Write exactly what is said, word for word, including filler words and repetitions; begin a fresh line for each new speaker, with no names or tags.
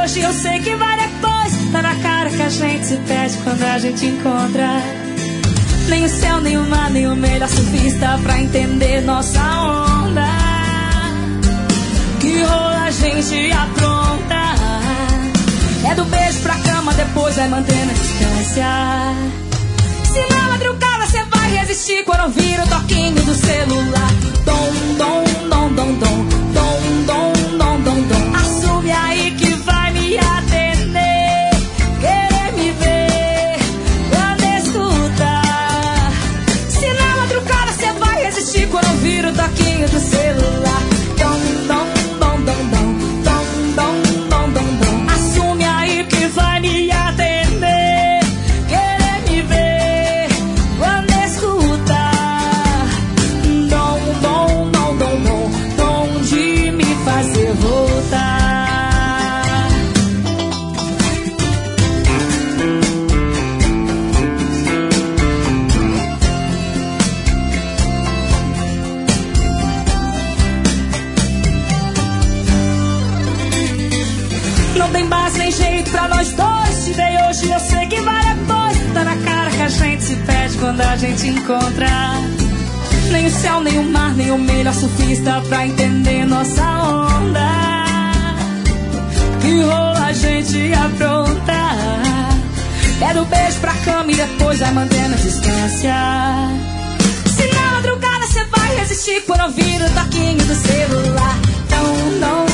hoje, eu sei que vai depois. Tá na cara que a gente se perde quando a gente encontra. Nem o céu, nem o mar, nem o melhor surfista pra entender nossa onda. Que rola a gente apronta. É do beijo pra cama, depois vai mantendo a distância. Se na madrugada cê vai resistir quando ouvir o toquinho do celular. Dom, dom, dom, dom, dom, dom, dom, dom, dom, dom. Assume aí que vai me atender, querer me ver quando escutar. Se na madrugada cê vai resistir quando ouvir o toquinho do celular. Dom, dom, dom, dom, dom, dom, dom, dom, dom, dom. Assume aí que vai me atender, querer me ver quando escutar. Dom, dom, dom, dom, dom, dom de me fazer voltar. Não tem base nem jeito pra nós dois. Te dei hoje, eu sei que vai depois. Tá na cara que a gente se perde quando a gente encontra. Nem o céu, nem o mar, nem o melhor surfista pra entender nossa onda. Que rola a gente apronta. É do beijo pra cama e depois vai mantendo a distância. Se na madrugada cê vai resistir quando ouvir o toquinho do celular. Não, não.